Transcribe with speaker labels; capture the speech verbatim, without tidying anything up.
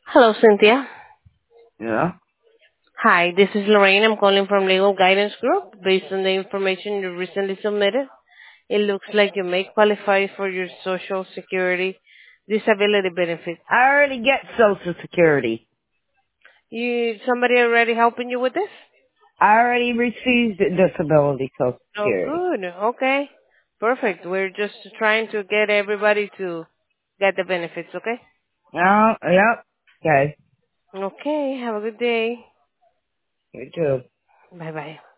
Speaker 1: Hello, Cynthia.
Speaker 2: Yeah.
Speaker 1: Hi, this is Lorraine. I'm calling from Legal Guidance Group. Based on the information you recently submitted, it looks like you may qualify for your Social Security disability benefit.
Speaker 2: I already get Social Security.
Speaker 1: You somebody already helping you with this?
Speaker 2: I already received disability Social
Speaker 1: Oh,
Speaker 2: Security.
Speaker 1: good. Okay, perfect. We're just trying to get everybody to get the benefits. Okay.
Speaker 2: Yeah, yep. Okay.
Speaker 1: Okay. Have a good day.
Speaker 2: You too.
Speaker 1: Bye bye.